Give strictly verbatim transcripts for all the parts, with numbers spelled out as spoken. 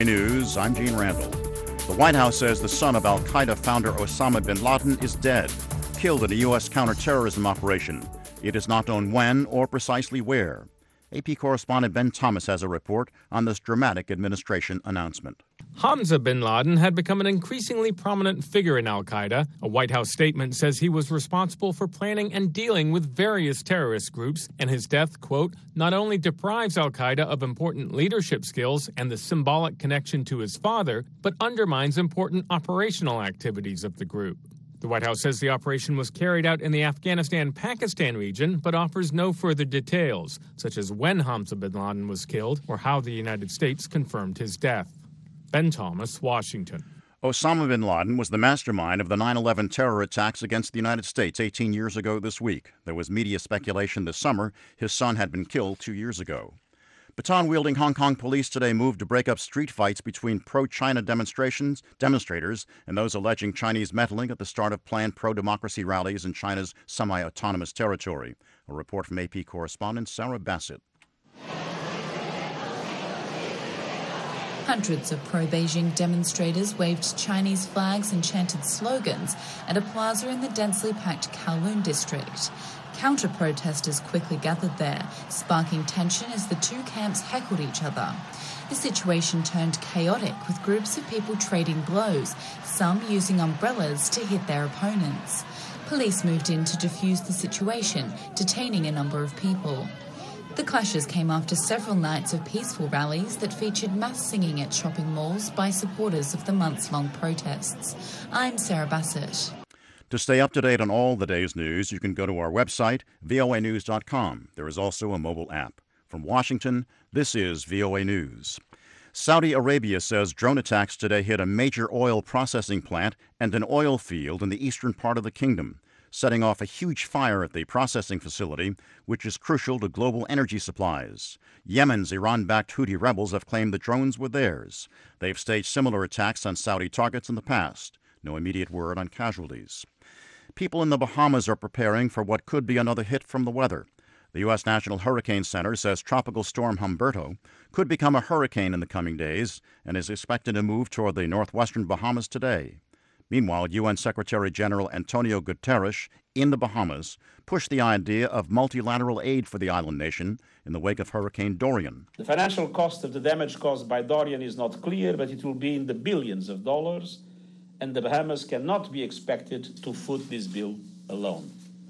News, I'm Gene Randall. The White House says the son of al-Qaeda founder Osama bin Laden is dead, killed in a U S counterterrorism operation. It is not known when or precisely where. A P correspondent Ben Thomas has a report on this dramatic administration announcement. Hamza bin Laden had become an increasingly prominent figure in al-Qaeda. A White House statement says he was responsible for planning and dealing with various terrorist groups, and his death, quote, not only deprives al-Qaeda of important leadership skills and the symbolic connection to his father, but undermines important operational activities of the group. The White House says the operation was carried out in the Afghanistan-Pakistan region, but offers no further details, such as when Hamza bin Laden was killed or how the United States confirmed his death. Ben Thomas, Washington. Osama bin Laden was the mastermind of the nine eleven terror attacks against the United States eighteen years ago this week. There was media speculation this summer his son had been killed two years ago. Baton-wielding Hong Kong police today moved to break up street fights between pro-China demonstrations, demonstrators and those alleging Chinese meddling at the start of planned pro-democracy rallies in China's semi-autonomous territory. A report from A P correspondent Sarah Bassett. Hundreds of pro-Beijing demonstrators waved Chinese flags and chanted slogans at a plaza in the densely packed Kowloon district. Counter-protesters quickly gathered there, sparking tension as the two camps heckled each other. The situation turned chaotic, with groups of people trading blows, some using umbrellas to hit their opponents. Police moved in to defuse the situation, detaining a number of people. The clashes came after several nights of peaceful rallies that featured mass singing at shopping malls by supporters of the months-long protests. I'm Sarah Bassett. To stay up to date on all the day's news, you can go to our website, V O A news dot com. There is also a mobile app. From Washington, this is V O A News. Saudi Arabia says drone attacks today hit a major oil processing plant and an oil field in the eastern part of the kingdom, setting off a huge fire at the processing facility, which is crucial to global energy supplies. Yemen's Iran-backed Houthi rebels have claimed the drones were theirs. They've staged similar attacks on Saudi targets in the past. No immediate word on casualties. People in the Bahamas are preparing for what could be another hit from the weather. The U S National Hurricane Center says Tropical Storm Humberto could become a hurricane in the coming days and is expected to move toward the northwestern Bahamas today. Meanwhile, U N Secretary General Antonio Guterres in the Bahamas pushed the idea of multilateral aid for the island nation in the wake of Hurricane Dorian. The financial cost of the damage caused by Dorian is not clear, but it will be in the billions of dollars, and the Bahamas cannot be expected to foot this bill alone.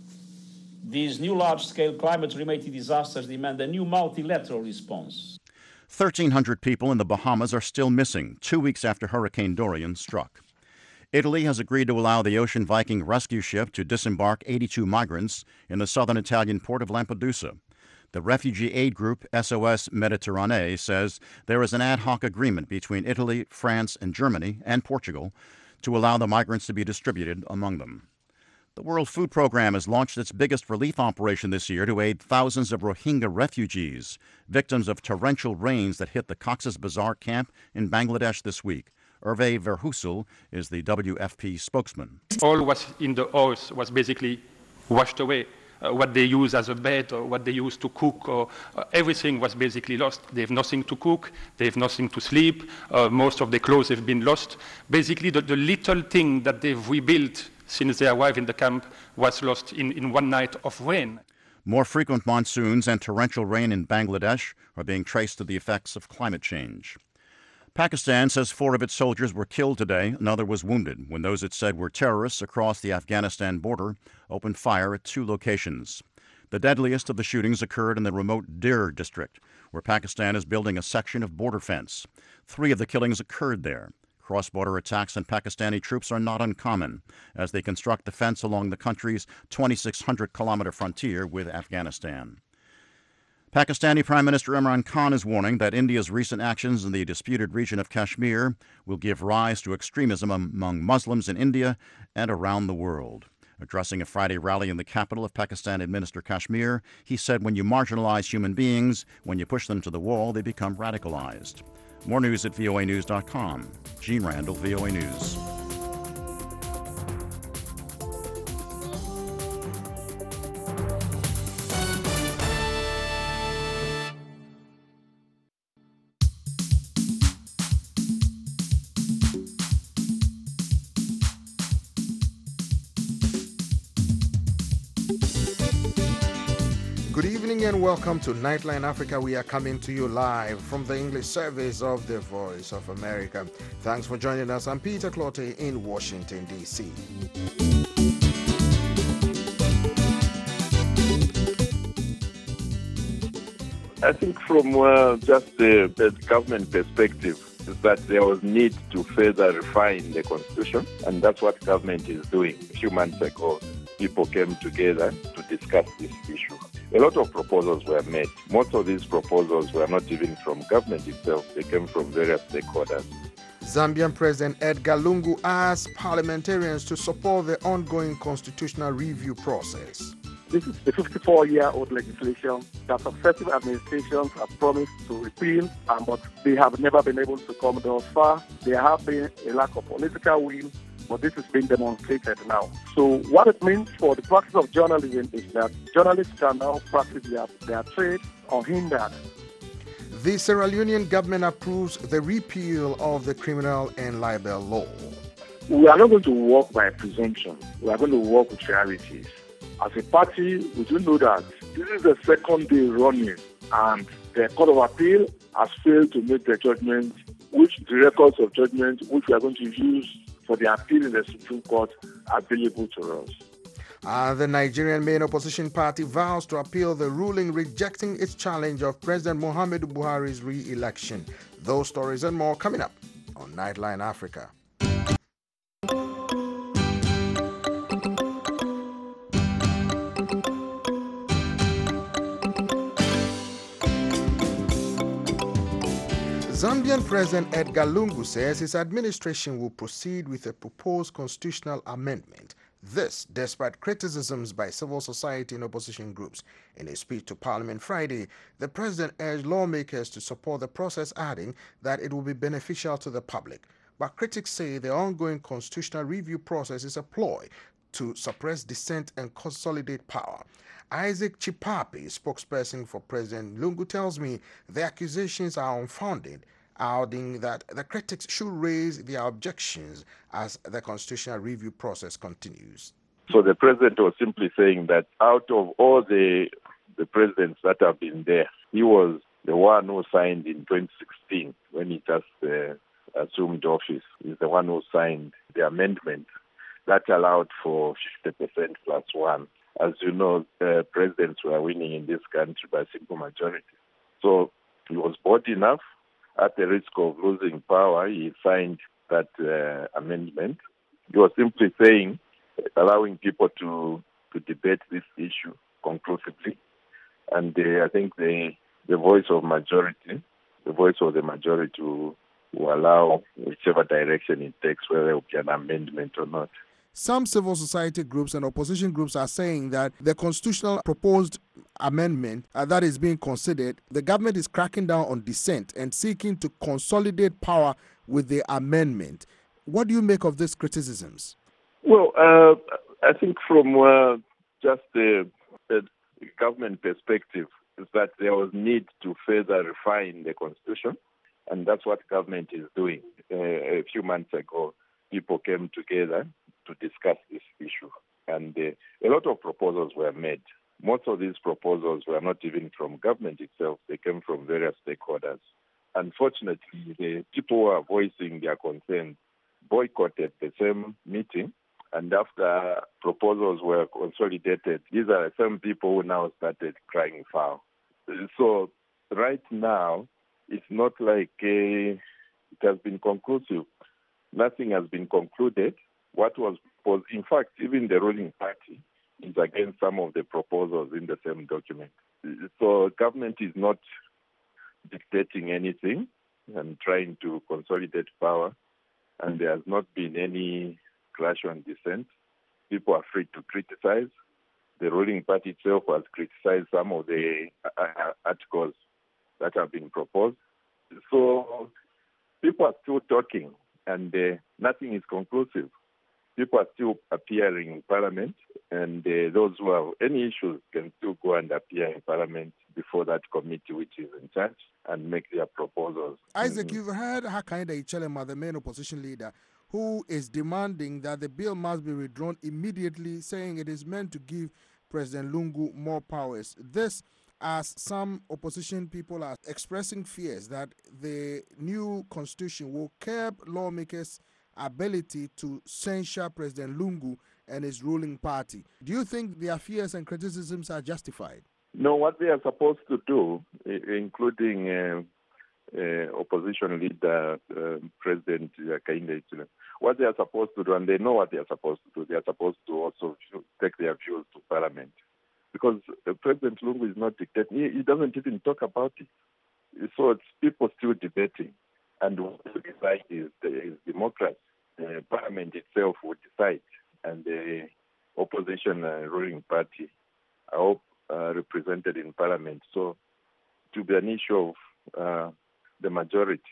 These new large-scale climate-related disasters demand a new multilateral response. thirteen hundred people in the Bahamas are still missing, two weeks after Hurricane Dorian struck. Italy has agreed to allow the Ocean Viking rescue ship to disembark eighty-two migrants in the southern Italian port of Lampedusa. The refugee aid group S O S Mediterranee says there is an ad hoc agreement between Italy, France, and Germany and Portugal to allow the migrants to be distributed among them. The World Food Program has launched its biggest relief operation this year to aid thousands of Rohingya refugees, victims of torrential rains that hit the Cox's Bazar camp in Bangladesh this week. Hervé Verheussel is the W F P spokesman. All was in the house was basically washed away. Uh, what they use as a bed or what they use to cook, or uh, everything was basically lost. They have nothing to cook, they have nothing to sleep, uh, most of their clothes have been lost. Basically, the, the little thing that they've rebuilt since they arrived in the camp was lost in, in one night of rain. More frequent monsoons and torrential rain in Bangladesh are being traced to the effects of climate change. Pakistan says four of its soldiers were killed today, another was wounded, when those it said were terrorists across the Afghanistan border opened fire at two locations. The deadliest of the shootings occurred in the remote Dir district, where Pakistan is building a section of border fence. Three of the killings occurred there. Cross-border attacks on Pakistani troops are not uncommon, as they construct the fence along the country's twenty-six hundred kilometer frontier with Afghanistan. Pakistani Prime Minister Imran Khan is warning that India's recent actions in the disputed region of Kashmir will give rise to extremism among Muslims in India and around the world. Addressing a Friday rally in the capital of Pakistan-administered Kashmir, he said when you marginalize human beings, when you push them to the wall, they become radicalized. More news at V O A news dot com. Gene Randall, V O A News. Good evening and welcome to Nightline Africa. We are coming to you live from the English service of the Voice of America. Thanks for joining us. I'm Peter Clottey in Washington, D C I think from uh, just the, the government perspective is that there was need to further refine the constitution, and that's what government is doing. A few months ago, people came together to discuss this issue. A lot of proposals were made. Most of these proposals were not even from government itself. They came from various stakeholders. Zambian President Edgar Lungu asked parliamentarians to support the ongoing constitutional review process. This is a fifty-four-year-old legislation that successive administrations have promised to repeal, um, but they have never been able to come thus far. There have been a lack of political will, but this is being demonstrated now. So what it means for the practice of journalism is that journalists can now practice their, their trade unhindered. The Sierra Leonean government approves the repeal of the criminal and libel law. We are not going to work by presumption. We are going to work with realities. As a party, we do know that this is the second day running, and the Court of Appeal has failed to make the judgment, which the records of judgment, which we are going to use for the appeal in the Supreme Court, are available to us. Uh, the Nigerian main opposition party vows to appeal the ruling rejecting its challenge of President Muhammadu Buhari's re-election. Those stories and more coming up on Nightline Africa. Zambian President Edgar Lungu says his administration will proceed with a proposed constitutional amendment. This, despite criticisms by civil society and opposition groups. In a speech to Parliament Friday, the president urged lawmakers to support the process, adding that it will be beneficial to the public. But critics say the ongoing constitutional review process is a ploy to suppress dissent and consolidate power. Isaac Chipapi, spokesperson for President Lungu, tells me the accusations are unfounded, adding that the critics should raise their objections as the constitutional review process continues. So the president was simply saying that out of all the the presidents that have been there, he was the one who signed in twenty sixteen when he just uh, assumed office. He's the one who signed the amendment that allowed for fifty percent plus one. As you know, uh, presidents were winning in this country by simple majority. So he was bold enough, at the risk of losing power, he signed that uh, amendment. He was simply saying, allowing people to, to debate this issue conclusively. And uh, I think the, the voice of majority, the voice of the majority will, will allow whichever direction it takes, whether it will be an amendment or not. Some civil society groups and opposition groups are saying that the constitutional proposed amendment uh, that is being considered, the government is cracking down on dissent and seeking to consolidate power with the amendment. What do you make of these criticisms? Well, uh, I think from uh, just the, the government perspective is that there was need to further refine the constitution, and that's what government is doing. Uh, a few months ago, people came together to discuss this issue. And uh, a lot of proposals were made. Most of these proposals were not even from government itself. They came from various stakeholders. Unfortunately, the people who are voicing their concerns boycotted the same meeting. And after proposals were consolidated, these are the same people who now started crying foul. So right now, it's not like uh, it has been conclusive. Nothing has been concluded. What was proposed, in fact, even the ruling party is against some of the proposals in the same document. So government is not dictating anything and trying to consolidate power, and there has not been any clash on dissent. People are free to criticize. The ruling party itself has criticized some of the articles that have been proposed. So people are still talking, and uh, nothing is conclusive. People are still appearing in Parliament, and uh, those who have any issues can still go and appear in Parliament before that committee which is in charge and make their proposals. Isaac, mm-hmm. You've heard Hakainde Hichilema, the main opposition leader, who is demanding that the bill must be withdrawn immediately, saying it is meant to give President Lungu more powers. This, as some opposition people are expressing fears that the new constitution will curb lawmakers' ability to censure President Lungu and his ruling party. Do you think their fears and criticisms are justified? No, what they are supposed to do, including uh, uh, opposition leader, uh, President Hakainde Hichilema, what they are supposed to do, and they know what they are supposed to do, they are supposed to also take their views to Parliament. Because uh, President Lungu is not dictating. He, he doesn't even talk about it. So it's people still debating. And what we decide is, is democracy. Uh, Parliament itself would decide. And the opposition uh, ruling party are all uh, represented in Parliament. So it will be an issue of uh, the majority.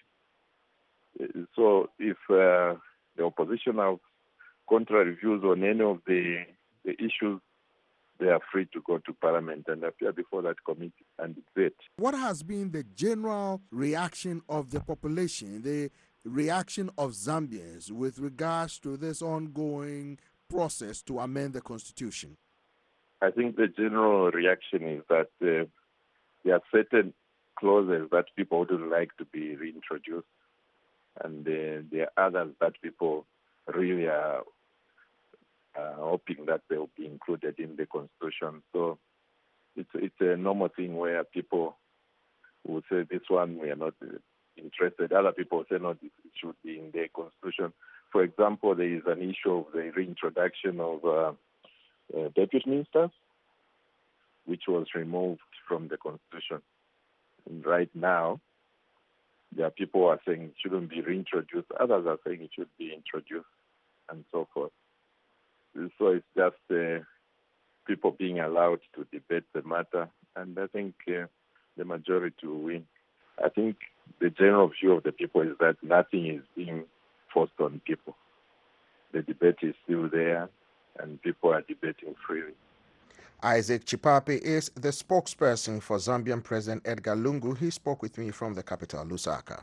So if uh, the opposition have contrary views on any of the, the issues, they are free to go to Parliament and appear before that committee and debate. What has been the general reaction of the population, the reaction of Zambians with regards to this ongoing process to amend the constitution? I think the general reaction is that uh, there are certain clauses that people wouldn't like to be reintroduced, and uh, there are others that people really are uh, hoping that they will be included in the constitution. So it's it's a normal thing where people will say this one we are not interested. Other people say no, this should be in the constitution. For example, there is an issue of the reintroduction of uh, uh, deputy ministers, which was removed from the constitution. And right now, there are people who are saying it shouldn't be reintroduced. Others are saying it should be introduced, and so forth. So it's just uh, people being allowed to debate the matter, and I think uh, the majority will win. I think the general view of the people is that nothing is being forced on people. The debate is still there, and people are debating freely. Isaac Chipape is the spokesperson for Zambian President Edgar Lungu. He spoke with me from the capital, Lusaka.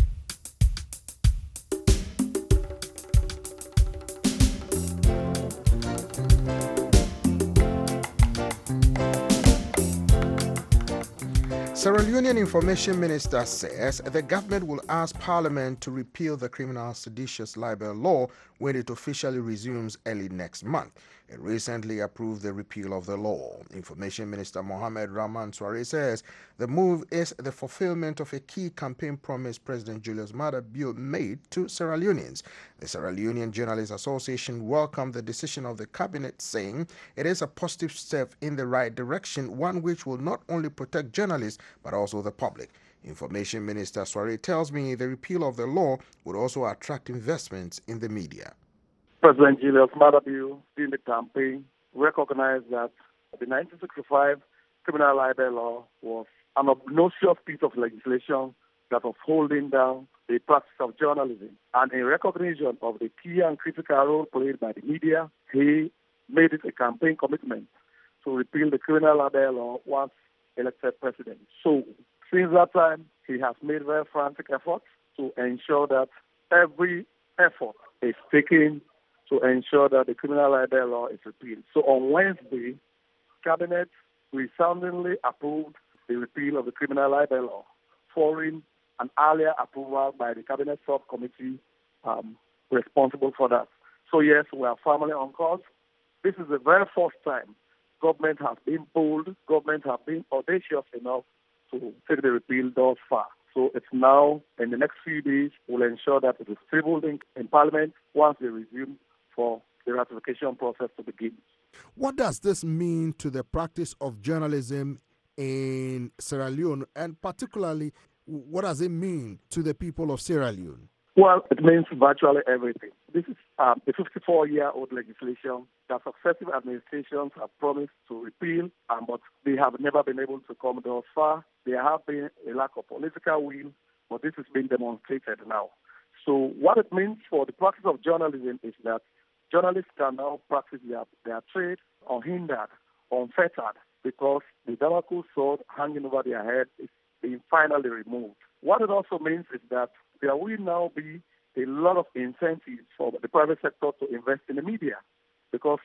Sierra Leonean Information Minister says the government will ask Parliament to repeal the criminal seditious libel law when it officially resumes early next month. It recently approved the repeal of the law. Information Minister Mohamed Rahman Suare says the move is the fulfillment of a key campaign promise President Julius Maada Bio made to Sierra Leoneans. The Sierra Leonean Journalists Association welcomed the decision of the cabinet, saying it is a positive step in the right direction, one which will not only protect journalists but also the public. Information Minister Suare tells me the repeal of the law would also attract investments in the media. President Julius Maada Bio, during the campaign, recognized that the nineteen sixty-five criminal libel law was an obnoxious piece of legislation that was holding down the practice of journalism. And in recognition of the key and critical role played by the media, he made it a campaign commitment to repeal the criminal libel law once elected president. So since that time, he has made very frantic efforts to ensure that every effort is taken to ensure that the criminal libel law is repealed. So on Wednesday, Cabinet resoundingly approved the repeal of the criminal libel law, following an earlier approval by the Cabinet subcommittee um, responsible for that. So yes, we are firmly on course. This is the very first time government has been bold, government has been audacious enough to take the repeal thus far. So it's now, in the next few days, we'll ensure that it is tabled in, in Parliament once they resume for the ratification process to begin. What does this mean to the practice of journalism in Sierra Leone, and particularly, what does it mean to the people of Sierra Leone? Well, it means virtually everything. This is um, a fifty-four-year-old legislation that successive administrations have promised to repeal, um, but they have never been able to come thus far. There have been a lack of political will, but this is being demonstrated now. So what it means for the practice of journalism is that journalists can now practice their, their trade unhindered, unfettered, because the Damocles sword hanging over their head is being finally removed. What it also means is that there will now be a lot of incentives for the private sector to invest in the media, because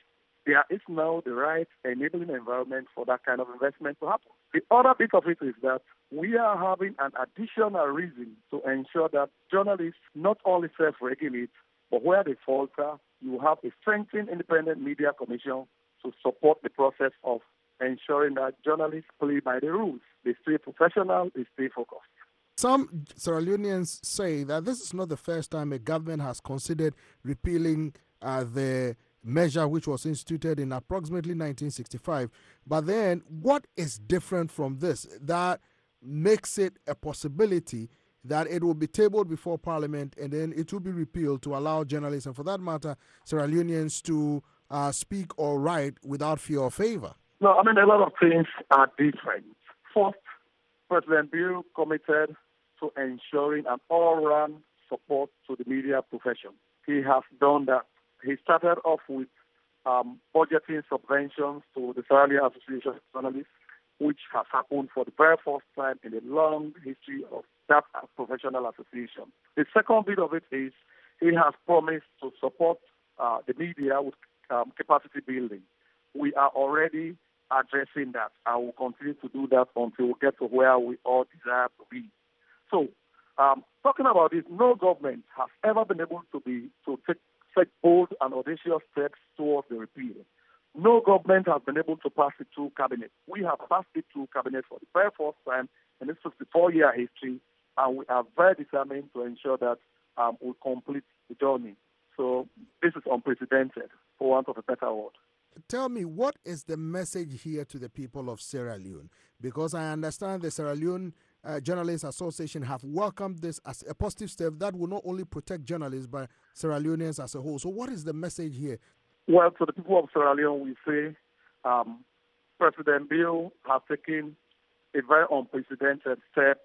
there is now the right enabling environment for that kind of investment to happen. The other bit of it is that we are having an additional reason to ensure that journalists not only self-regulate, but where they falter, you have a strengthened independent media commission to support the process of ensuring that journalists play by the rules. They stay professional, they stay focused. Some Sierra Leoneans say that this is not the first time a government has considered repealing uh, the measure which was instituted in approximately nineteen sixty-five. But then what is different from this that makes it a possibility that it will be tabled before Parliament and then it will be repealed to allow journalists and, for that matter, Sierra Leoneans to uh, speak or write without fear or favor? No, I mean, a lot of things are different. First, President Bill committed to ensuring an all-round support to the media profession. He has done that. He started off with um, budgeting subventions to the Sierra Leone Association of Journalists, which has happened for the very first time in a long history of that professional association. The second bit of it is he has promised to support uh, the media with um, capacity building. We are already addressing that. I will continue to do that until we get to where we all desire to be. So, um, talking about this, no government has ever been able to be to take, take bold and audacious steps towards the repeal. No government has been able to pass it through cabinet. We have passed it through cabinet for the very first time in this fifty-four-year history, and we are very determined to ensure that um, we complete the journey. So this is unprecedented, for want of a better word. Tell me, what is the message here to the people of Sierra Leone? Because I understand the Sierra Leone uh, Journalists Association have welcomed this as a positive step that will not only protect journalists, but Sierra Leoneans as a whole. So what is the message here? Well, to the people of Sierra Leone, we say um, President Bill has taken a very unprecedented step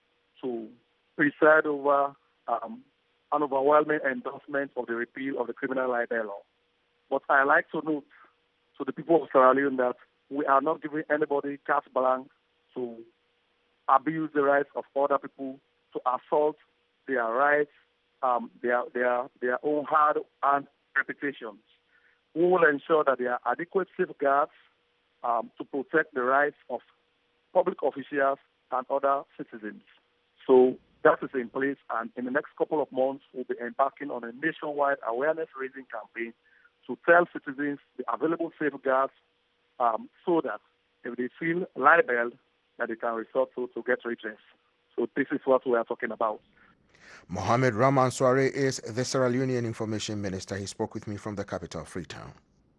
to preside over um, an overwhelming endorsement of the repeal of the criminal libel law. But I like to note to the people of Sierra Leone that we are not giving anybody carte blanche to abuse the rights of other people, to assault their rights, um, their their their own hard-earned reputations. We will ensure that there are adequate safeguards um, to protect the rights of public officials and other citizens. So that is in place, and in the next couple of months, we'll be embarking on a nationwide awareness-raising campaign to tell citizens the available safeguards um, so that if they feel libeled, that they can resort to to get redress. So this is what we are talking about. Mohamed Rahman Soare is the Sierra Leonean Information Minister. He spoke with me from the capital, Freetown.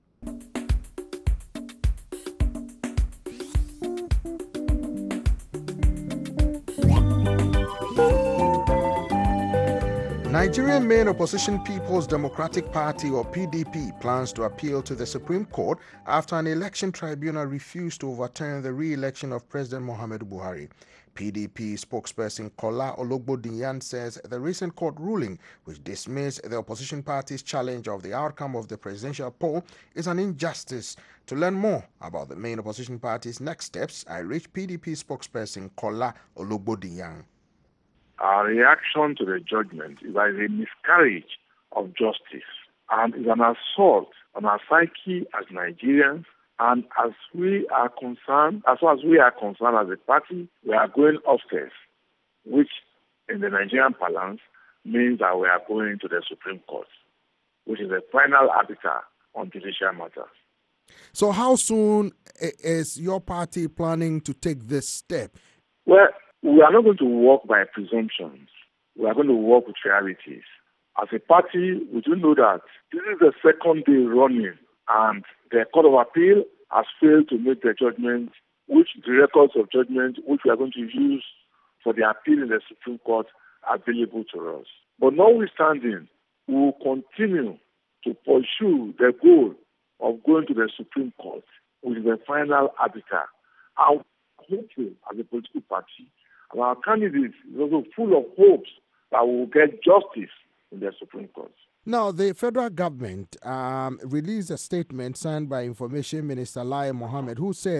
Nigerian main opposition People's Democratic Party, or P D P, plans to appeal to the Supreme Court after an election tribunal refused to overturn the re-election of President Muhammadu Buhari. P D P spokesperson Kola Ologbodinyan says the recent court ruling, which dismissed the opposition party's challenge of the outcome of the presidential poll, is an injustice. To learn more about the main opposition party's next steps, I reached P D P spokesperson Kola Ologbodinyan. Our reaction to the judgment is as a miscarriage of justice and is an assault on our psyche as Nigerians. And as we are concerned, as far as we are concerned as a party, we are going upstairs, which in the Nigerian parlance means that we are going to the Supreme Court, which is the final arbiter on judicial matters. So how soon is your party planning to take this step? Well, we are not going to work by presumptions. We are going to work with realities. As a party, we do know that this is the second day running, and the Court of Appeal has failed to make the judgment, which the records of judgment, which we are going to use for the appeal in the Supreme Court, are available to us. But notwithstanding, we will continue to pursue the goal of going to the Supreme Court, which is the final arbiter. And hopeful as a political party, and our candidate is also full of hopes that we will get justice in the Supreme Court. Now, the federal government um, released a statement signed by Information Minister Lai Mohammed, who said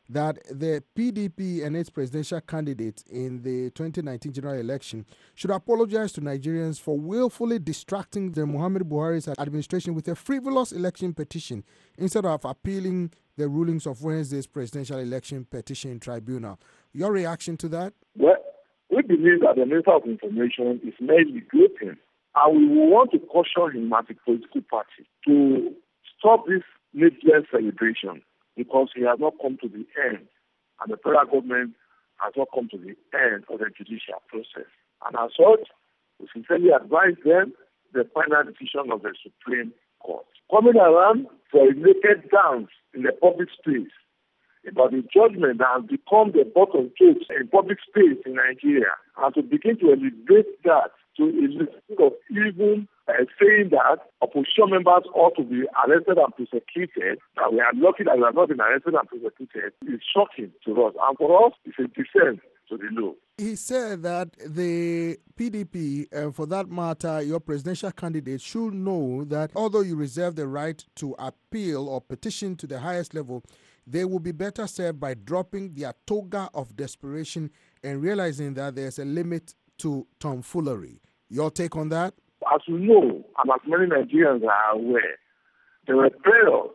that the P D P and its presidential candidate in the twenty nineteen general election should apologize to Nigerians for willfully distracting the Muhammadu Buhari's administration with a frivolous election petition instead of appealing the rulings of Wednesday's presidential election petition tribunal. Your reaction to that? Well, we believe that the Minister of Information is merely gloating, and we will want to caution him as a political party to stop this needless celebration, because he has not come to the end, and the federal government has not come to the end of the judicial process. And as such, we sincerely advise them the final decision of the Supreme Court. Coming around for a naked dance in the public space about the judgment that has become the butt of jokes in public space in Nigeria, and to begin to elevate that to a level of even uh, saying that opposition members ought to be arrested and prosecuted, that we are lucky that we have not been arrested and prosecuted, is shocking to us. And for us, it's a descent to the low. He said that the P D P, and for that matter, your presidential candidate, should know that although you reserve the right to appeal or petition to the highest level, they will be better served by dropping their toga of desperation and realizing that there's a limit to tomfoolery. Your take on that? As you know, and as many Nigerians are aware, there were prayers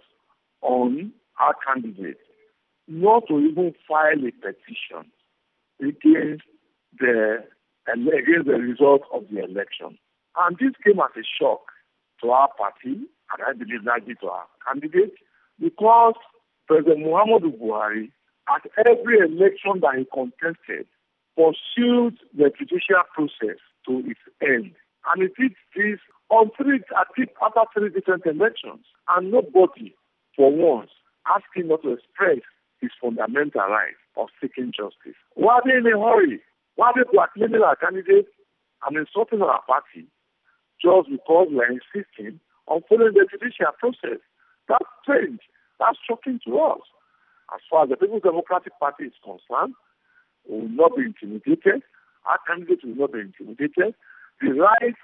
on our candidate not to even file a petition against the against the result of the election. And this came as a shock to our party, and I believe largely to our candidate, because President Muhammadu Buhari, at every election that he contested, pursued the judicial process to its end. And it did this on three, after three different elections. And nobody, for once, asked him not to express his fundamental right of seeking justice. Why are they in a hurry? Why are they blackmailing our candidate and insulting our party just because we are insisting on following the judicial process? That's strange. That's shocking to us. As far as the People's Democratic Party is concerned, we will not be intimidated. Our candidate will not be intimidated. The right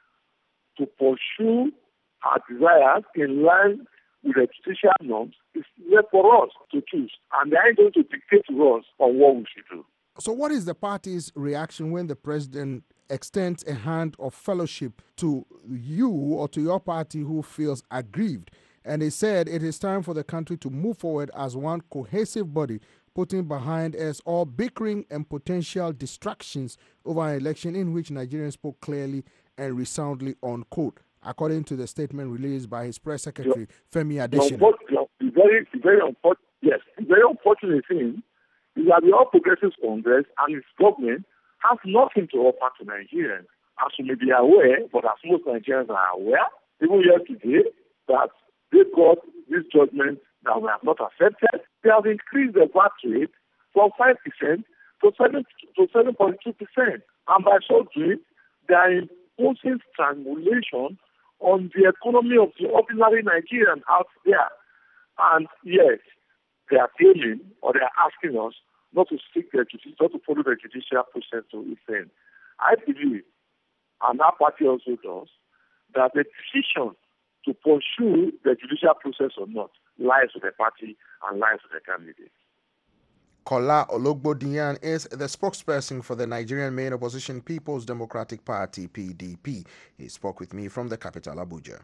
to pursue our desires in line with the judicial norms is there for us to choose. And they are going to dictate to us on what we should do. So what is the party's reaction when the president extends a hand of fellowship to you or to your party who feels aggrieved? And he said it is time for the country to move forward as one cohesive body, putting behind us all bickering and potential distractions over an election in which Nigerians spoke clearly and resoundly on quote, according to the statement released by his press secretary, yeah. Femi Adesina. The very, the very unfortunate, yes, the very unfortunate thing is that the All Progressives Congress and its government have nothing to offer to Nigerians. As you may be aware, but as most Nigerians are aware, even yesterday, that they got this judgment that we have not accepted. They have increased the V A T rate from five percent to seven point two percent. And by so doing, they are imposing strangulation on the economy of the ordinary Nigerian out there. And yes, they are claiming or they are asking us not to seek the judicial, not to follow the judicial process to its end. I believe, and our party also does, that the decision to pursue the judicial process or not lies with the party and lies with the candidate. Kola Ologbodiyan is the spokesperson for the Nigerian main opposition People's Democratic Party, P D P. He spoke with me from the capital, Abuja.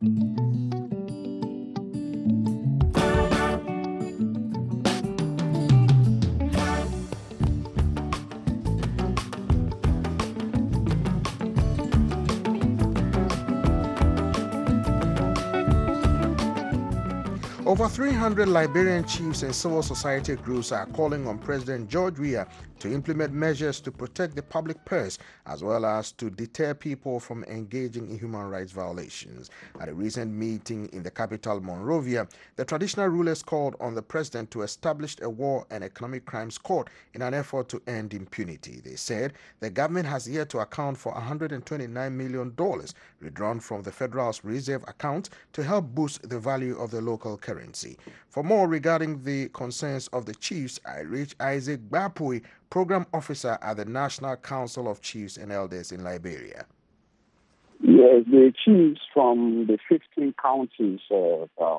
Over three hundred Liberian chiefs and civil society groups are calling on President George Weah to implement measures to protect the public purse as well as to deter people from engaging in human rights violations. At a recent meeting in the capital, Monrovia, the traditional rulers called on the president to establish a war and economic crimes court in an effort to end impunity. They said the government has yet to account for one hundred twenty-nine million dollars withdrawn from the Federal's reserve account to help boost the value of the local currency. For more regarding the concerns of the chiefs, I reached Isaac Bapui, Program Officer at the National Council of Chiefs and Elders in Liberia. Yes, the chiefs from the fifteen counties of uh,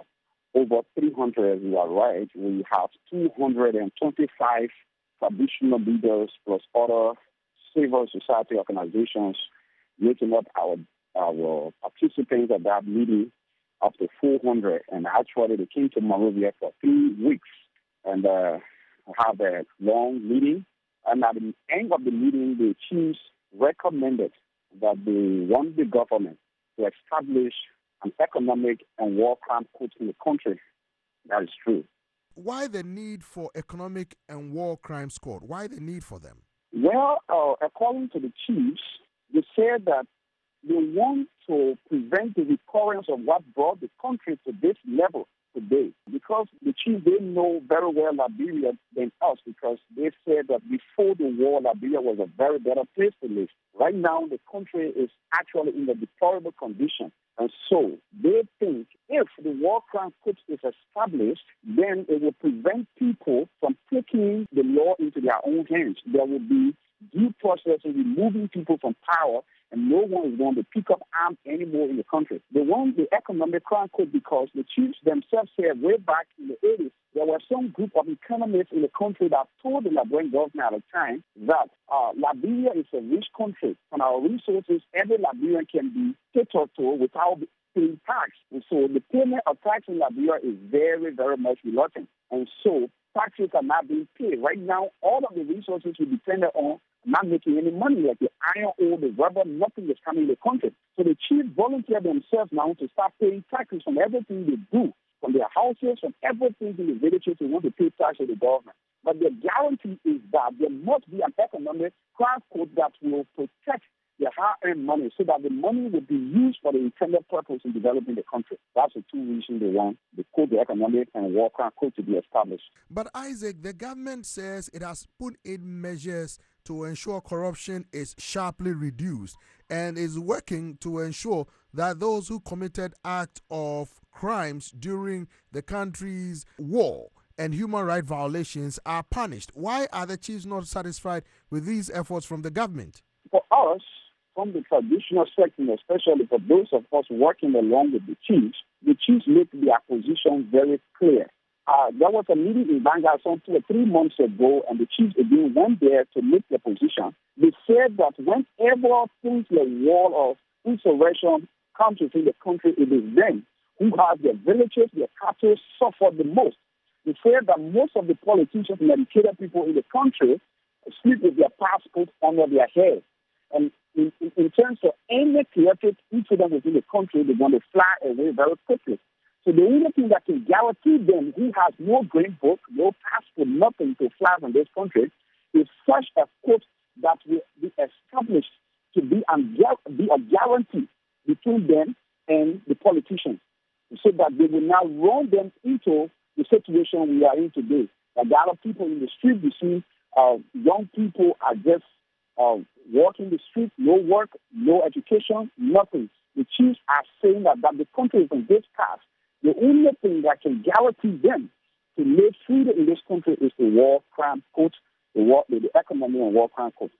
over three hundred, you are right. We have two hundred twenty-five traditional leaders plus other civil society organizations making up our our participants at that meeting, up to four hundred. And actually, they came to Monrovia for three weeks and uh, have a long meeting. And at the end of the meeting, the chiefs recommended that they want the government to establish an economic and war crime court in the country. That is true. Why the need for economic and war crimes court? Why the need for them? Well, uh, according to the chiefs, they said that they want to prevent the recurrence of what brought the country to this level today. Because the chiefs, they know very well Liberia than us, because they said that before the war, Liberia was a very better place to live. Right now, the country is actually in a deplorable condition. And so they think if the war crime court is established, then it will prevent people from taking the law into their own hands. There will be due process in removing people from power, and no one is going to pick up arms anymore in the country. They want the economic crime court because the chiefs themselves said way back in the eighties, there were some group of economists in the country that told the Liberian government at the time that uh, Liberia is a rich country, and our resources, every Liberian can be catered to without paying tax. And so the payment of tax in Liberia is very, very much reluctant. And so taxes are not being paid. Right now, all of the resources we depend on not making any money, like the iron ore, the rubber, nothing is coming in the country. So the chiefs volunteer themselves now to start paying taxes from everything they do, from their houses, from everything in the villages. They want to pay tax to the government. But the guarantee is that there must be an economic crime code that will protect the hard-earned money so that the money will be used for the intended purpose in developing the country. That's the two reasons they want the code, the economic and war crime code, to be established. But Isaac, the government says it has put in measures to ensure corruption is sharply reduced and is working to ensure that those who committed acts of crimes during the country's war and human rights violations are punished. Why are the chiefs not satisfied with these efforts from the government? For us, from the traditional section, especially for those of us working along with the chiefs, the chiefs make their position very clear. Uh, there was a meeting in Bangalore some two or three months ago, and the chiefs again went there to make their position. They said that whenever things like war or insurrection comes within the country, it is them who have their villages, their cattle suffer the most. They said that most of the politicians and educated people in the country sleep with their passports under their head. And in, in, in terms of any chaotic incident within the country, they're going to fly away very quickly. So the only thing that can guarantee them who has no green book, no passport, nothing to fly from this country is such a court that will be established to be, un- be a guarantee between them and the politicians, so that they will not run them into the situation we are in today. That there are people in the street, you see, uh, young people are just uh, walking the street, no work, no education, nothing. The chiefs are saying that, that the country is on this path. The only thing that can guarantee them to live freely in this country is the war crime court, the, war, the economy and war crime court.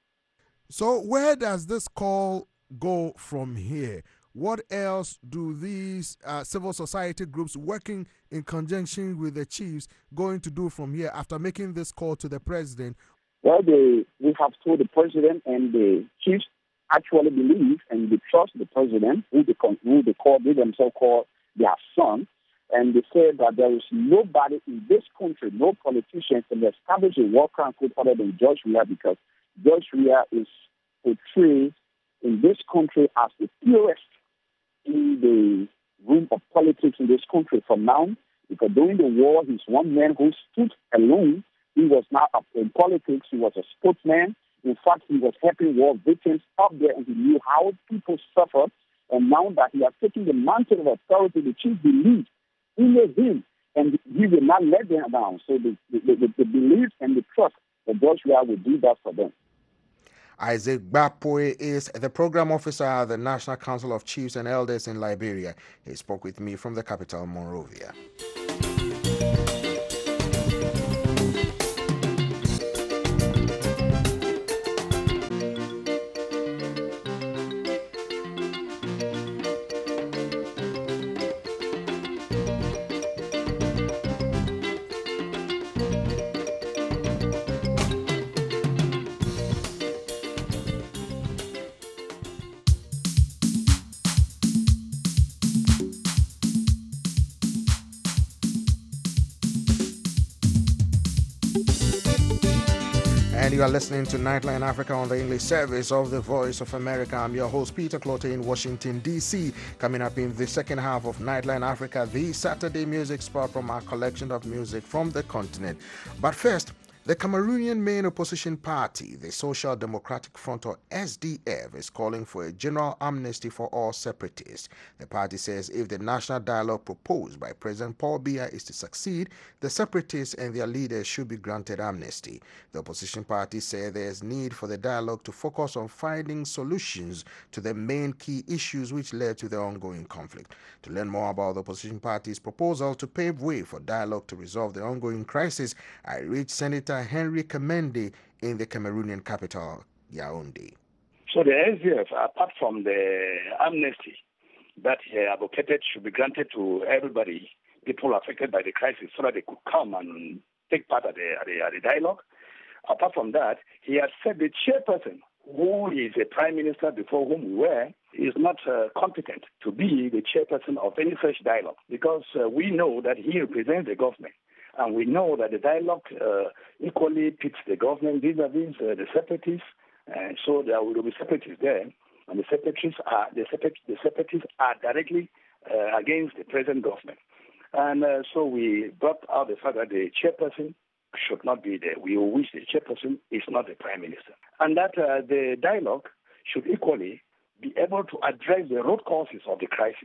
So where does this call go from here? What else do these uh, civil society groups working in conjunction with the chiefs going to do from here after making this call to the president? Well, they, we have told the president, and the chiefs actually believe and they trust the president, who they, who they call, they themselves call their son, and they say that there is nobody in this country, no politician can establish a war crime code other than George Weah, because George Weah is portrayed in this country as the purest in the room of politics in this country from now, because during the war, he's one man who stood alone. He was not up in politics. He was a sportsman. In fact, he was helping war victims up there, and he knew how people suffered. And now that he has taken the mantle of authority, the chief believes in him, and he will not let them down. So the, the, the, the belief and the trust that George Weah will do that for them. Isaac Gbapoi is the program officer at the National Council of Chiefs and Elders in Liberia. He spoke with me from the capital, Monrovia. And you are listening to Nightline Africa on the English service of the Voice of America. I'm your host, Peter Clotte in Washington, D C. Coming up in the second half of Nightline Africa, the Saturday music spot from our collection of music from the continent. But first, the Cameroonian main opposition party, the Social Democratic Front, or S D F, is calling for a general amnesty for all separatists. The party says if the national dialogue proposed by President Paul Biya is to succeed, the separatists and their leaders should be granted amnesty. The opposition party says there is need for the dialogue to focus on finding solutions to the main key issues which led to the ongoing conflict. To learn more about the opposition party's proposal to pave way for dialogue to resolve the ongoing crisis, I reached Senator Henry Kamende in the Cameroonian capital, Yaoundé. So the S D F, apart from the amnesty that he advocated should be granted to everybody, people affected by the crisis, so that they could come and take part at the, at the, at the dialogue. Apart from that, he has said the chairperson, who is a prime minister before whom we were, is not uh, competent to be the chairperson of any such dialogue, because uh, we know that he represents the government. And we know that the dialogue uh, equally pits the government vis-a-vis uh, the separatists, and so there will be separatists there, and the separatists are the, separat- the separatists are directly uh, against the present government. And uh, so we brought out the fact that the chairperson should not be there. We wish the chairperson is not the prime minister, and that uh, the dialogue should equally be able to address the root causes of the crisis,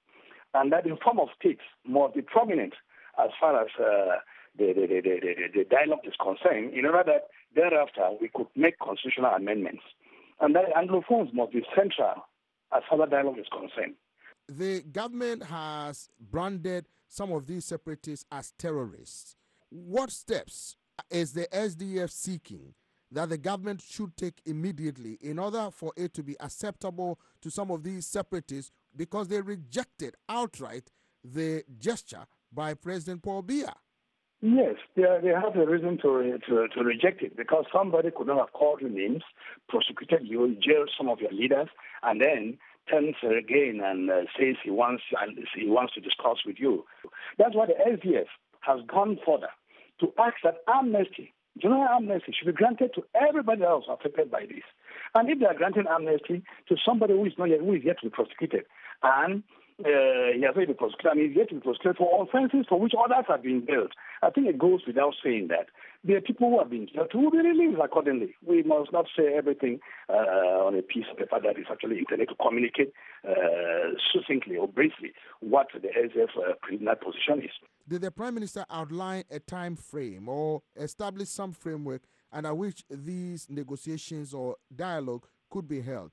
and that the form of states must be prominent as far as uh, the, the, the, the, the dialogue is concerned, in order that thereafter we could make constitutional amendments. And that Anglophones must be central as far as dialogue is concerned. The government has branded some of these separatists as terrorists. What steps is the S D F seeking that the government should take immediately in order for it to be acceptable to some of these separatists, because they rejected outright the gesture by President Paul Biya? Yes, they, they have a reason to, to to reject it, because somebody could not have called you names, prosecuted you, jailed some of your leaders, and then turns again and uh, says he wants and he wants to discuss with you. That's why the S D F has gone further to ask that amnesty, general amnesty, should be granted to everybody else affected by this. And if they are granting amnesty to somebody who is not yet, who is yet to be prosecuted, and Uh, he has already been prosecuted, and he's yet to be prosecuted for offenses for which others have been jailed. I think it goes without saying that there are people who have been jailed who will be released accordingly. We must not say everything uh, on a piece of paper that is actually intended to communicate uh, succinctly or briefly what the S D F uh, preliminary position is. Did the Prime Minister outline a time frame or establish some framework under which these negotiations or dialogue could be held?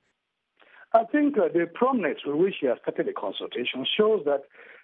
I think uh, the prominence with which he has started the consultation shows that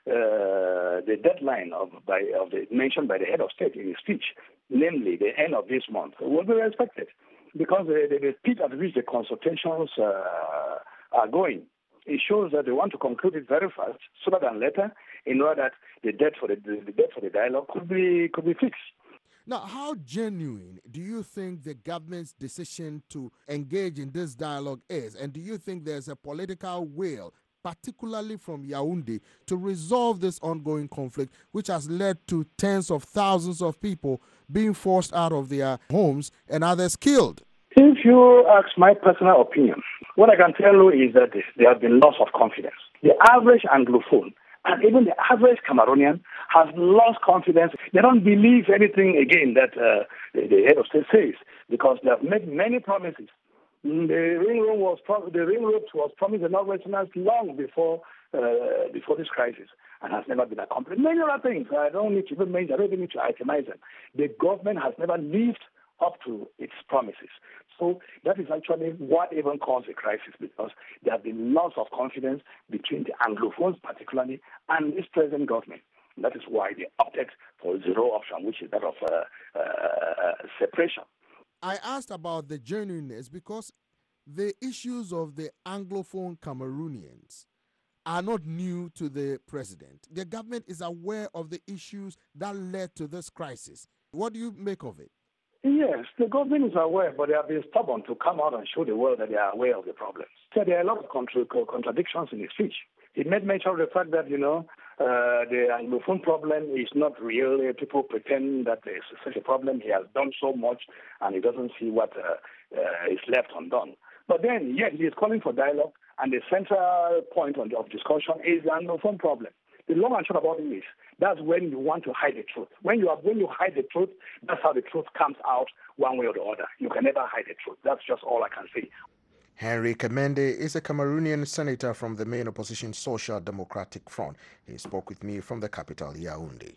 uh, the deadline of, by, of the, mentioned by the head of state in his speech, namely the end of this month, will be respected, because the, the, the speed at which the consultations uh, are going, it shows that they want to conclude it very fast, sooner than later, in order that the date for the, the, the date for the dialogue could be could be fixed. Now, how genuine do you think the government's decision to engage in this dialogue is? And do you think there's a political will, particularly from Yaoundé, to resolve this ongoing conflict, which has led to tens of thousands of people being forced out of their homes and others killed? If you ask my personal opinion, what I can tell you is that there has been loss of confidence. The average Anglophone and even the average Cameroonian has lost confidence. They don't believe anything again that uh, the, the head of state says, because they have made many promises. The ring road was pro- the ring road was promised in Northwesterners long before uh, before this crisis, and has never been accomplished. Many other things. I don't need to even mention. I don't even need to itemize them. The government has never lived up to its promises. So that is actually what even caused the crisis, because there has been loss of confidence between the Anglophones particularly and this present government. And that is why they opted for zero option, which is that of uh, uh, separation. I asked about the genuineness because the issues of the Anglophone Cameroonians are not new to the president. The government is aware of the issues that led to this crisis. What do you make of it? Yes, the government is aware, but they have been stubborn to come out and show the world that they are aware of the problems. So there are a lot of contra- contradictions in his speech. He made mention of the fact that, you know, Uh, the Anglophone problem is not real. People pretend that there's such a problem. He has done so much, and he doesn't see what uh, uh, is left undone. But then, yet, he is calling for dialogue, and the central point on the, of discussion is the Anglophone problem. The long and short about it is that's when you want to hide the truth. When you are, when you hide the truth, that's how the truth comes out one way or the other. You can never hide the truth. That's just all I can say. Henry Kemende is a Cameroonian senator from the main opposition Social Democratic Front. He spoke with me from the capital, Yaoundé.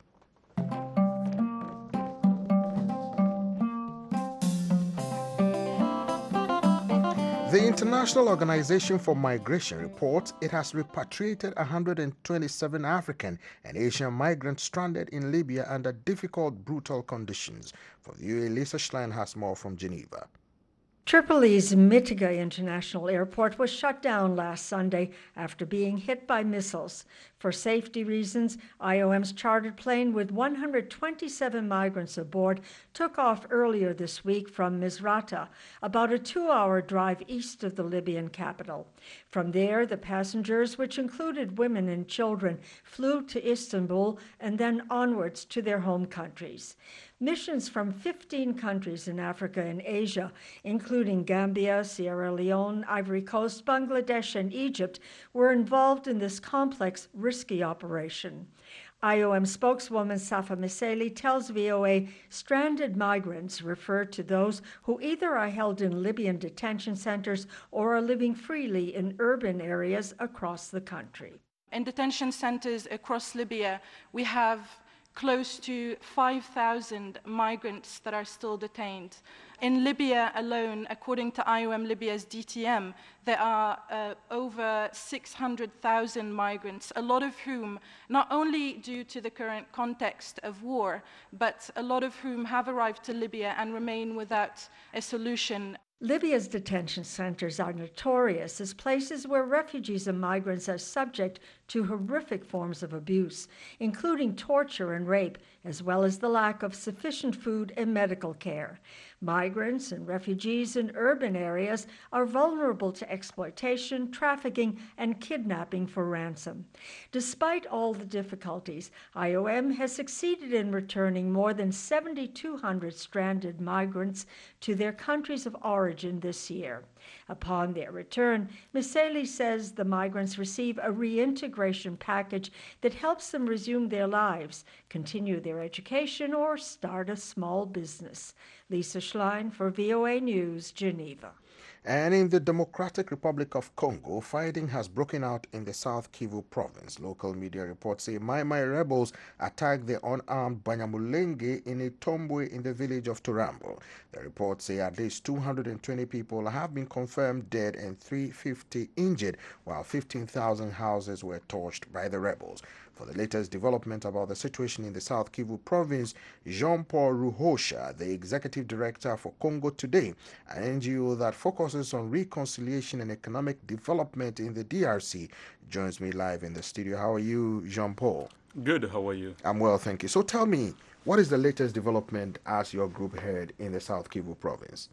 The International Organization for Migration reports it has repatriated one hundred twenty-seven African and Asian migrants stranded in Libya under difficult, brutal conditions. For the U A, Lisa Schlein has more from Geneva. Tripoli's Mitiga International Airport was shut down last Sunday after being hit by missiles. For safety reasons, I O M's chartered plane with one hundred twenty-seven migrants aboard took off earlier this week from Misrata, about a two-hour drive east of the Libyan capital. From there, the passengers, which included women and children, flew to Istanbul and then onwards to their home countries. Missions from fifteen countries in Africa and Asia, including Gambia, Sierra Leone, Ivory Coast, Bangladesh, and Egypt, were involved in this complex, risky operation. I O M spokeswoman Safa Miseli tells V O A stranded migrants refer to those who either are held in Libyan detention centers or are living freely in urban areas across the country. In detention centers across Libya, we have close to five thousand migrants that are still detained. In Libya alone, according to I O M Libya's D T M, there are uh, over six hundred thousand migrants, a lot of whom, not only due to the current context of war, but a lot of whom have arrived to Libya and remain without a solution. Libya's detention centers are notorious as places where refugees and migrants are subject to horrific forms of abuse, including torture and rape, as well as the lack of sufficient food and medical care. Migrants and refugees in urban areas are vulnerable to exploitation, trafficking, and kidnapping for ransom. Despite all the difficulties, I O M has succeeded in returning more than seven thousand two hundred stranded migrants to their countries of origin this year. Upon their return, Miseli says the migrants receive a reintegration package that helps them resume their lives, continue their education, or start a small business. Lisa Schlein for V O A News, Geneva. And in the Democratic Republic of Congo, fighting has broken out in the South Kivu province. Local media reports say Mai Mai rebels attacked the unarmed Banyamulenge in a Tombwe in the village of Turambo. The reports say at least two hundred twenty people have been confirmed dead and three hundred fifty injured, while fifteen thousand houses were torched by the rebels. For the latest development about the situation in the South Kivu province, Jean-Paul Ruhosha, the executive director for Congo Today, an N G O that focuses on reconciliation and economic development in the D R C, joins me live in the studio. How are you, Jean-Paul? Good, how are you? I'm well, thank you. So tell me, what is the latest development as your group head in the South Kivu province?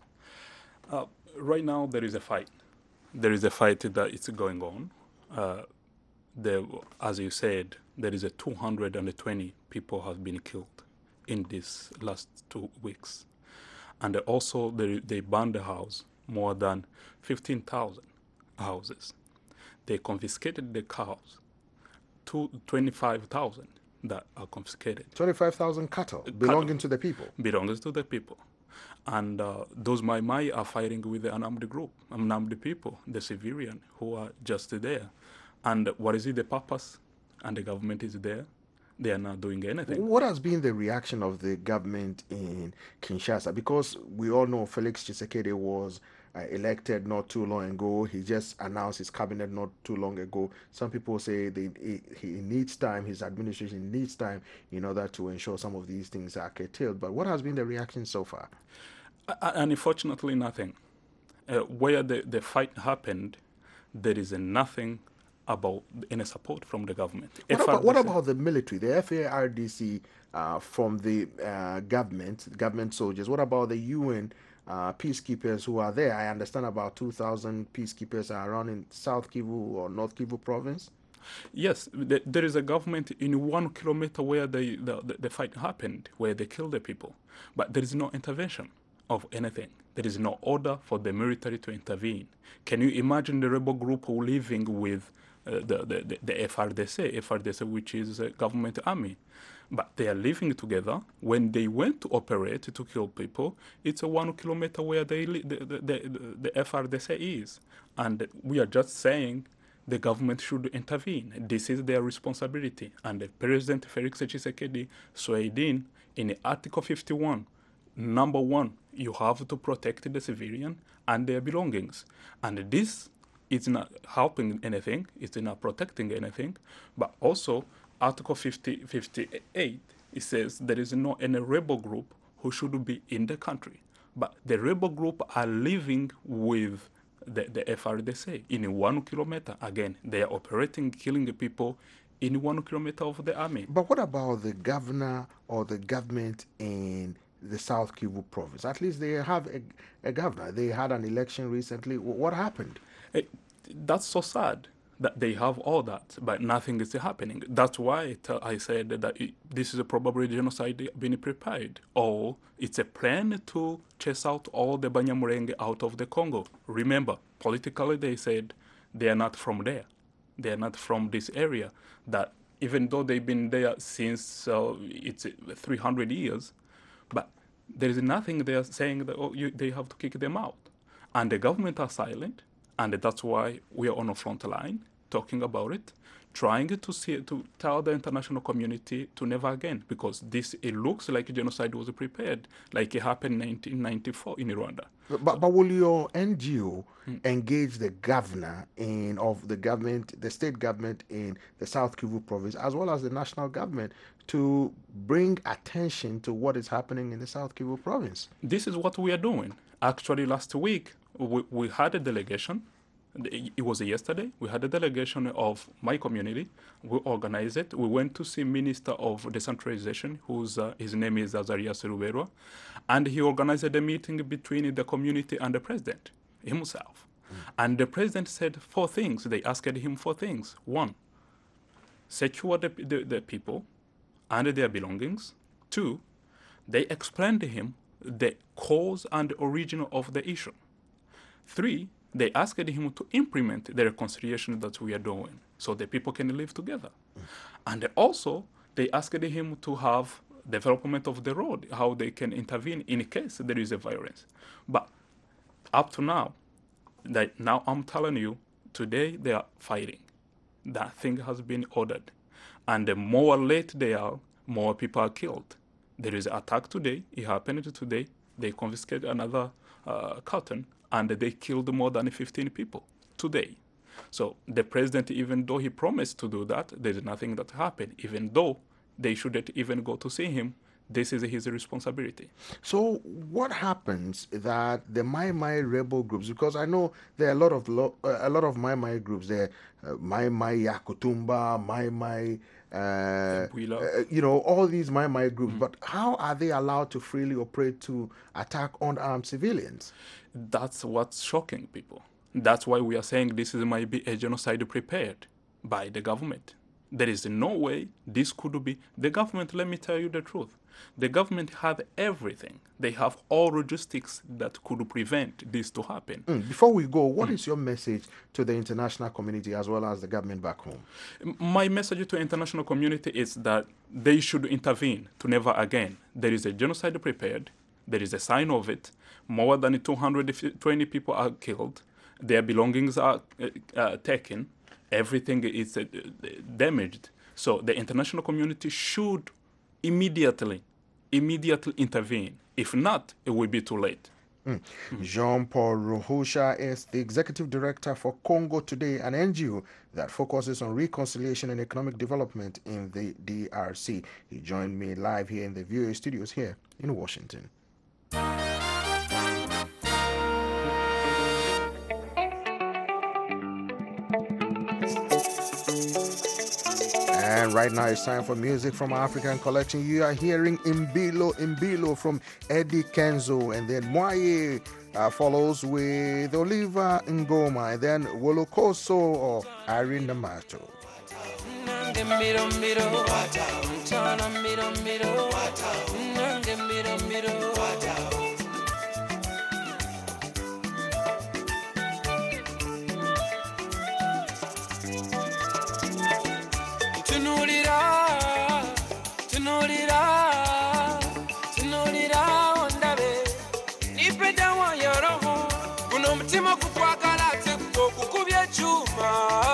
Uh, right now, there is a fight. There is a fight that is going on. Uh, there, as you said, there is a two hundred twenty people have been killed in these last two weeks. And also, they, they burned the house, more than fifteen thousand houses. They confiscated the cows, to twenty-five thousand that are confiscated. twenty-five thousand cattle belonging cattle, to the people? Belongs to the people. And uh, those Mai Mai are fighting with the unarmed group, unarmed people, the civilian who are just there. And what is it, the purpose? And the government is there. They are not doing anything. What has been the reaction of the government in Kinshasa? Because we all know Felix Tshisekedi was uh, elected not too long ago. He just announced his cabinet not too long ago. Some people say they, he, he needs time, his administration needs time in order to ensure some of these things are curtailed. But what has been the reaction so far? Uh, unfortunately, nothing. Uh, where the, the fight happened, there is nothing about any support from the government. What about, what about the military, the F A R D C uh, from the uh, government, government soldiers? What about the U N uh, peacekeepers who are there? I understand about two thousand peacekeepers are around in South Kivu or North Kivu province. Yes, th- there is a government in one kilometer where the, the, the fight happened, where they killed the people. But there is no intervention of anything. There is no order for the military to intervene. Can you imagine the rebel group living with uh, the, the, the F R D C, F R D C, which is a government army? But they are living together. When they went to operate to kill people, it's a one kilometer where they li- the, the, the, the F R D C is. And we are just saying the government should intervene. This is their responsibility. And the President Felix Tshisekedi swayed in in Article fifty-one. Number one, you have to protect the civilian and their belongings. And this is not helping anything, it's not protecting anything, but also Article fifty, fifty-eight, it says there is no any rebel group who should be in the country. But the rebel group are living with the, the F R D C in one kilometer. Again, they are operating, killing people in one kilometer of the army. But what about the governor or the government in the South Kivu province? At least they have a, a governor. They had an election recently. What happened? It, that's so sad that they have all that, but nothing is happening. That's why it, uh, I said that it, this is a probably genocide being prepared, or it's a plan to chase out all the Banyamulenge out of the Congo. Remember, politically they said they are not from there. They are not from this area. That even though they've been there since uh, it's three hundred years, but there is nothing they are saying that oh, you, they have to kick them out. And the government are silent, and that's why we are on the front line talking about it, trying to see to tell the international community to never again, because this it looks like genocide was prepared, like it happened in nineteen ninety-four in Rwanda. But, but will your N G O hmm. engage the governor in of the government, the state government in the South Kivu province, as well as the national government, to bring attention to what is happening in the South Kivu province? This is what we are doing. Actually, last week we, we had a delegation. It was yesterday. We had a delegation of my community. We organized it. We went to see Minister of Decentralization, whose uh, his name is Azarias Ruberwa, and he organized a meeting between the community and the president himself. Mm. And the president said four things. They asked him four things. One, secure the, the, the people and their belongings. Two, they explained to him the cause and origin of the issue. Three, they asked him to implement the reconciliation that we are doing so the people can live together. Mm. And also, they asked him to have development of the road, how they can intervene in case there is a violence. But up to now, that now I'm telling you, today they are fighting. That thing has been ordered. And the more late they are, more people are killed. There is an attack today, it happened today, they confiscated another uh, carton, and they killed more than fifteen people today. So the president, even though he promised to do that, there's nothing that happened. Even though they shouldn't even go to see him, this is his responsibility. So what happens that the Mai Mai rebel groups, because I know there are a lot of lo- uh, a lot of Mai Mai groups there, uh, Mai Mai Yakutumba, Mai Mai, uh, uh, you know, all these Mai Mai groups, mm. but how are they allowed to freely operate to attack unarmed civilians? That's what's shocking people. That's why we are saying this is, might be a genocide prepared by the government. There is no way this could be. The government, let me tell you the truth, the government had everything. They have all logistics that could prevent this to happen. Mm. Before we go, what mm. is your message to the international community as well as the government back home? My message to the international community is that they should intervene to never again. There is a genocide prepared. There is a sign of it. More than two hundred twenty people are killed. Their belongings are uh, uh, taken. Everything is uh, damaged. So the international community should immediately, immediately intervene. If not, it will be too late. Mm. Mm. Jean-Paul Ruhusha is the executive director for Congo Today, an N G O that focuses on reconciliation and economic development in the D R C. He joined me live here in the V O A studios here in Washington. And right now it's time for music from our African collection. You are hearing Imbilo Imbilo from Eddie Kenzo, and then Mwaye uh, follows with Oliver Ngoma, and then Wolokoso or Irene Namato. nange miro miro mtana miro miro nange miro miro tunulira tunulira tunulira ondabe nipe dawa ya roho kuno mtima kukwagala tekuko kukubye chuma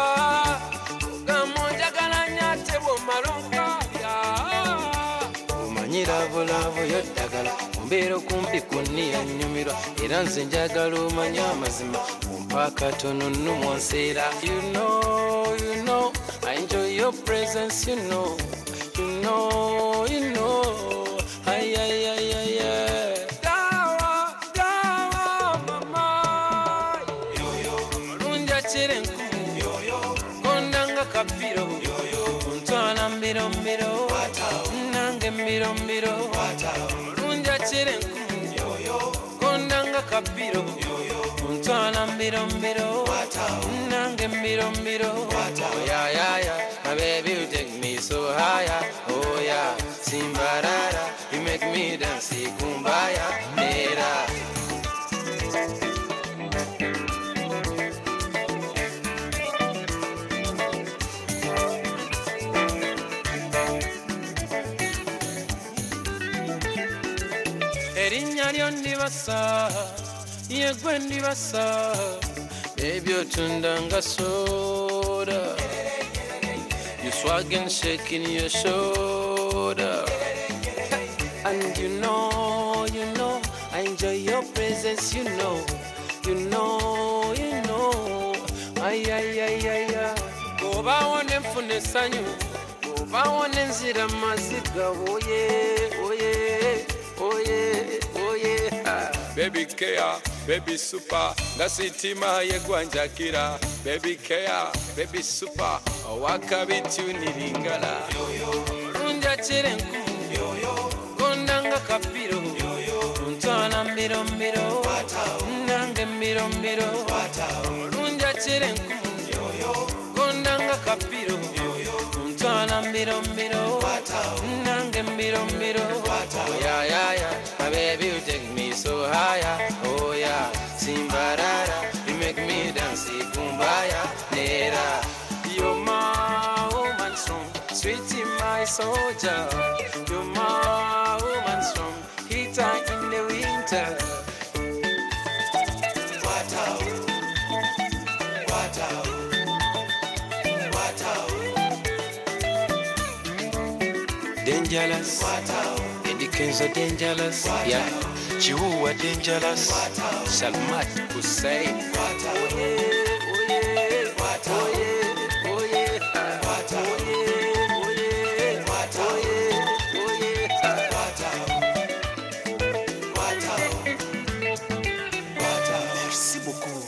gamonja galanya tebo malonga umanyira volavo yodagala umbero kumpi kunia nyumira era nze njagala umanya amazima umpaka tono numonsera you know you know I enjoy your presence you know you know you know ay ay ay ay ay dawa dawa mama yo yo lunja chirenku yo yo kondanga kapiro yo yo untana mbiro mbiro nange mbiro mbiro lunja chirenku yo yo kondanga kapiro yo yo untana mbiro mbiro nange mbiro mbiro oh yeah yeah yeah my baby you take me so higher oh yeah simbarara you make me dance kumbaya nera erinya lyo ndibasa yegwe ndibasa baby otundanga soda you swagging shaking your shoulder and you know you know I enjoy your presence you know you know you know ay ay ay ay goba wone mfune sanyu goba wone nzira maziga oye oye oye oye baby care baby super ngasitima yegwanjakira baby care baby super wakabituniringala unja chirenku kondanga kapiro untana mbiro mbiro nange mbiro mbiro unja chirenku kondanga kapiro untana mbiro mbiro nange mbiro mbiro oh yeah yeah yeah my baby you take me so higher oh yeah simbarara you make me dance kumbaya nera you're my woman strong sweetie my soldier you're my woman strong heater in the winter what out what out what out dangerous what out Eddie Kenzo dangerous yeah Chihuahua dangerous Salmat Hussein what out oh yeah what out oh yeah what out oh yeah what out oh yeah what out what out what out merci beaucoup.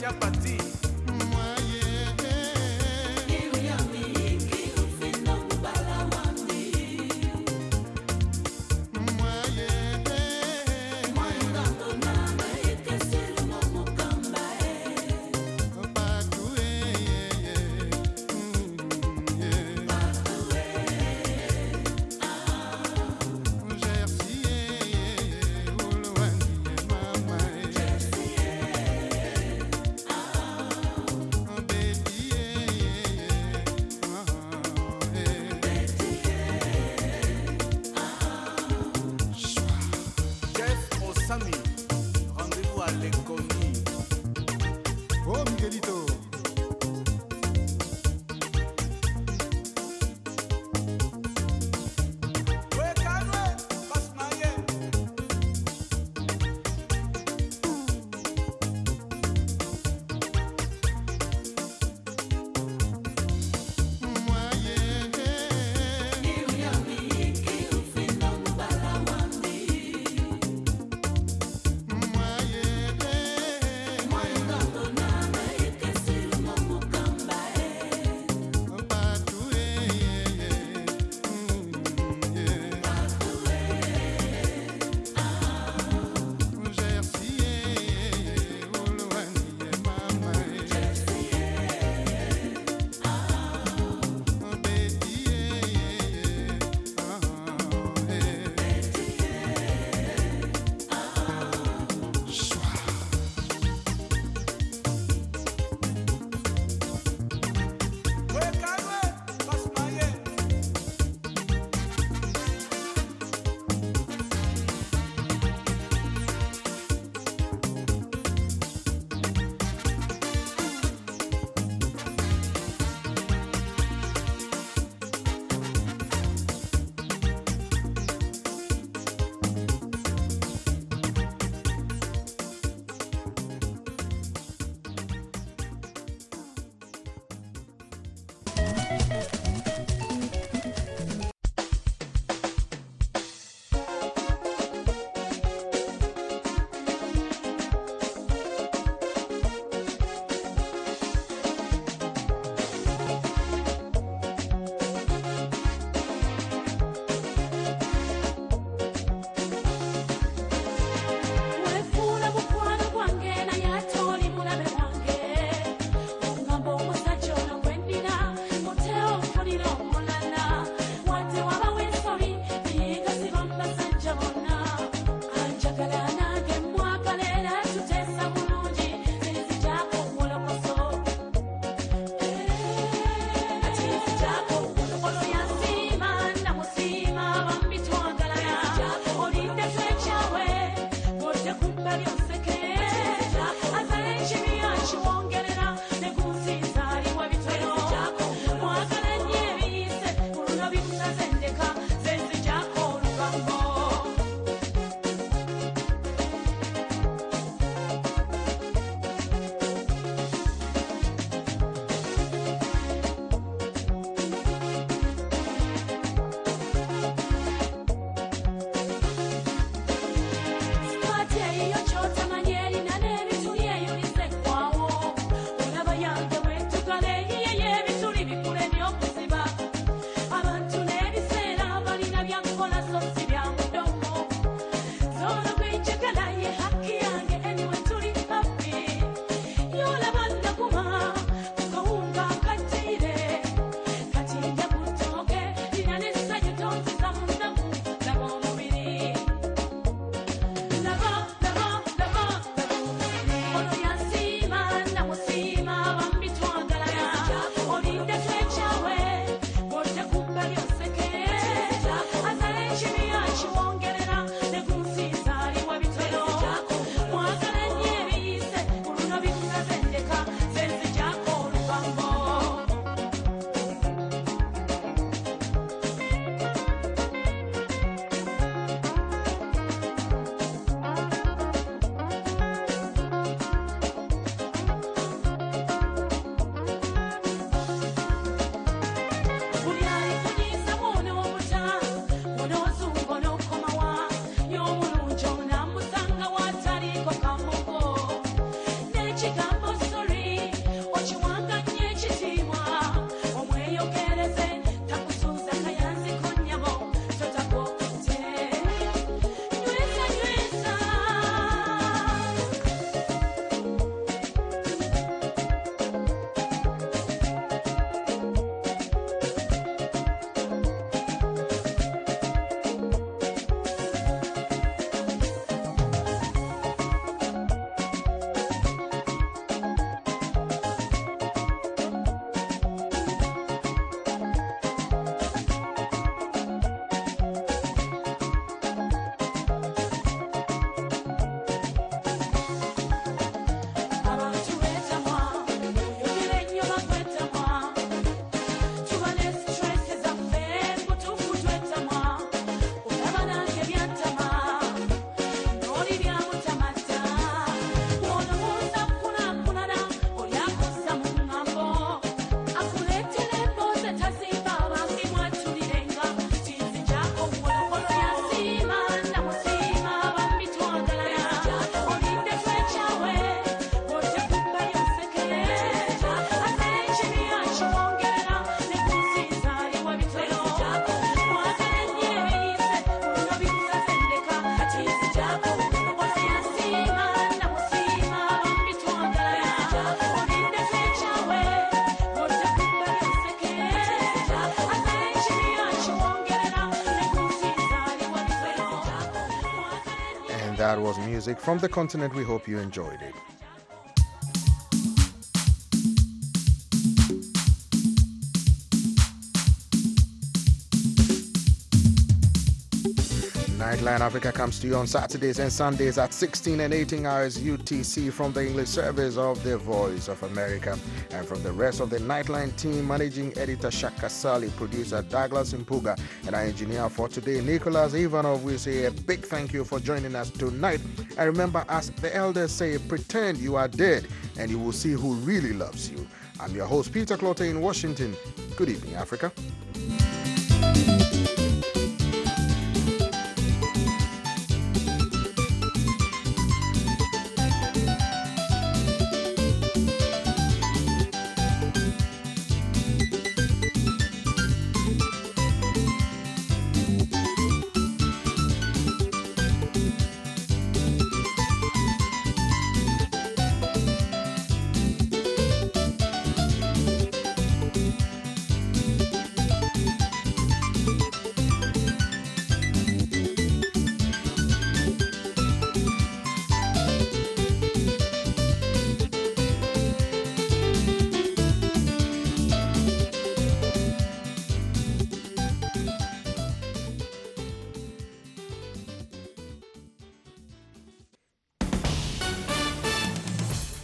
Chicago, so That was music from the continent. We hope you enjoyed it. Nightline Africa comes to you on Saturdays and Sundays at sixteen and eighteen hours U T C from the English service of the Voice of America. And from the rest of the Nightline team, managing editor Shaka Sali, producer Douglas Impuga, and our engineer for today, Nicholas Ivanov, we say a big thank you for joining us tonight. And remember, as the elders say, pretend you are dead and you will see who really loves you. I'm your host, Peter Clotter in Washington. Good evening, Africa.